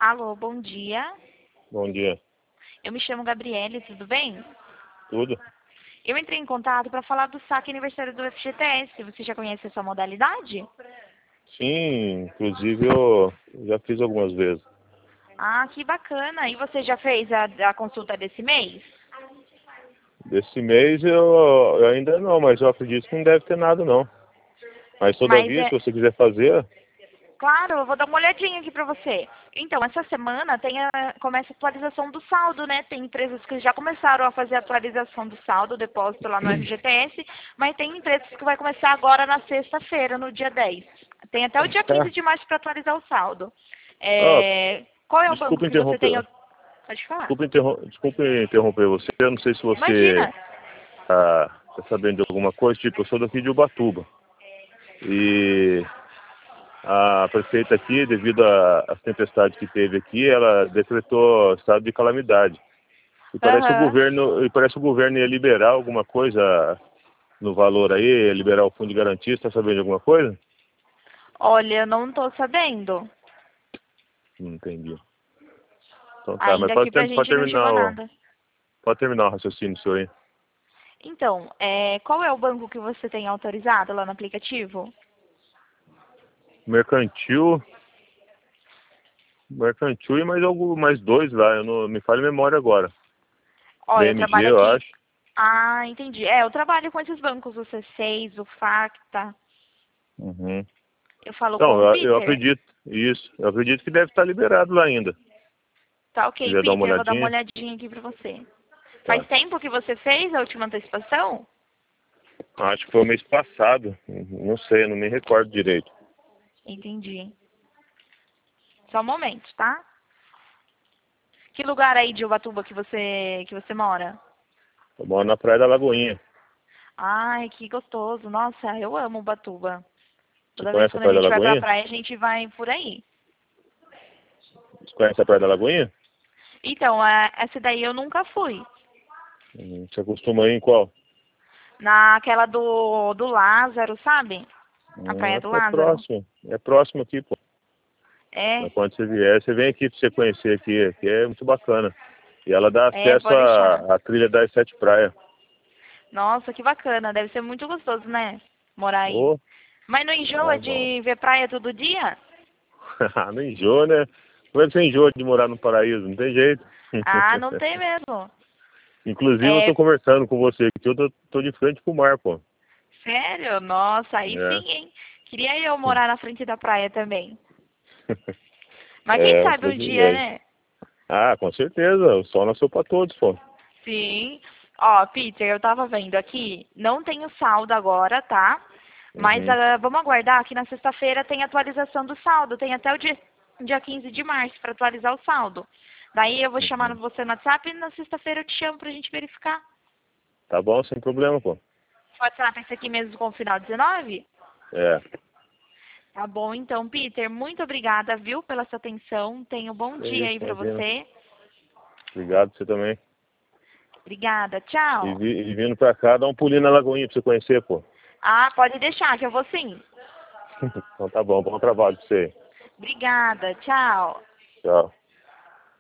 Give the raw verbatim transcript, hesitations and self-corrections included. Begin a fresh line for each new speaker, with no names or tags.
Alô, bom dia.
Bom dia.
Eu me chamo Gabriele, tudo bem?
Tudo?
Eu entrei em contato para falar do saque aniversário do F G T S. Você já conhece essa modalidade?
Sim, inclusive eu já fiz algumas vezes.
Ah, que bacana. E você já fez a, a consulta desse mês?
Desse mês eu, eu ainda não, mas eu acredito que não deve ter nada não. Mas
Mas
todavia, se
é...
você quiser fazer,
Claro, eu vou dar uma olhadinha aqui para você. Então, essa semana tem a, começa a atualização do saldo, né? Tem empresas que já começaram a fazer a atualização do saldo, depósito lá no F G T S, mas tem empresas que vai começar agora na sexta-feira, no dia dez. Tem até o dia quinze
tá?
de março para atualizar o saldo.
Ó,
É, qual é o banco
desculpa
que você tem?
interromper.
Pode falar.
Desculpa, interrom desculpa interromper você. Eu não sei se você
Imagina.
está sabendo de alguma coisa, tipo, eu sou daqui de Ubatuba. E a prefeita aqui, devido a- às tempestades que teve aqui, ela decretou estado de calamidade. E parece que o
Aham.
governo, e parece que o governo ia liberar alguma coisa no valor aí, ia liberar o fundo de garantia, está sabendo de alguma coisa?
Olha, eu não estou sabendo.
Não entendi. Então tá, mas
Ainda
pode,
aqui pra
ter, pode
gente não
terminar
chegou
o,
nada.
pode terminar o raciocínio seu aí.
Então, é, qual é o banco que você tem autorizado lá no aplicativo?
Mercantil, mercantil e mais, algum, mais dois lá, eu não me falha a memória agora.
Olha, eu
B M G,
trabalho
eu
aqui.
acho.
Ah, entendi. É, eu trabalho com esses bancos, o C seis, o Facta.
Uhum.
Eu falo com
Então,
o
eu, eu
Peter.
acredito, isso, eu acredito que deve estar liberado lá ainda. Se
Tá ok,
quiser dar uma
Peter, eu vou dar uma
olhadinha,
olhadinha aqui pra você. Faz
tá.
tempo que você fez a última antecipação?
Acho que foi o mês passado, não sei, não me recordo direito.
Entendi. Só um momento, tá? Que lugar aí de Ubatuba que você que você mora?
Eu moro na Praia da Lagoinha.
Ai, que gostoso. Nossa, eu amo Ubatuba.
Você
Toda vez
conhece a
quando a
Praia da
gente vai pra
Lagoinha?
praia, a gente vai por aí.
Você conhece a Praia da Lagoinha?
Então, é, essa daí eu nunca fui.
Hum, Você costuma ir em qual?
Naquela do, do Lázaro, sabe? A
Hum,
Praia do
É, é
Lázaro.
próximo. É próximo aqui, pô.
É,
Mas quando você vier, você vem aqui pra você conhecer aqui. Aqui é muito bacana. E ela dá
é,
acesso
pode deixar.
à, à trilha das sete praias.
Nossa, que bacana. Deve ser muito gostoso, né? Morar aí.
Ô,
Mas não
ah,
enjoa
bom.
de ver praia todo dia?
Não enjoa, né? Como é que você enjoa de morar no paraíso? Não tem jeito.
Ah, não tem mesmo.
Inclusive, eu
É,
tô conversando com você aqui. Eu tô, tô de frente pro mar, pô.
sério? Nossa, aí
É.
sim, hein? Queria eu morar na frente da praia também. Mas quem
É um
sabe um dia,
privilégio.
né?
Ah, com certeza. O sol nasceu pra todos, pô.
Sim. Ó, Peter, eu tava vendo aqui, não tenho saldo agora, tá? Mas
Uhum.
ah, vamos aguardar que na sexta-feira tem atualização do saldo. Tem até o dia, dia quinze de março para atualizar o saldo. Daí eu vou chamar
Uhum.
você no WhatsApp e na sexta-feira eu te chamo pra gente verificar.
Tá bom, sem problema, pô.
O WhatsApp é esse aqui mesmo com o final dezenove?
É.
Tá bom, então, Peter, muito obrigada, viu, pela sua atenção. Tenha um bom
É
dia
isso,
aí pra
imagina.
você.
Obrigado, você também.
Obrigada,
E,
tchau.
vi- e vindo pra cá, dá um pulinho na Lagoinha pra você conhecer, pô.
Ah, pode deixar, que eu vou sim.
Então tá bom, bom trabalho pra você.
Obrigada, tchau.
Tchau.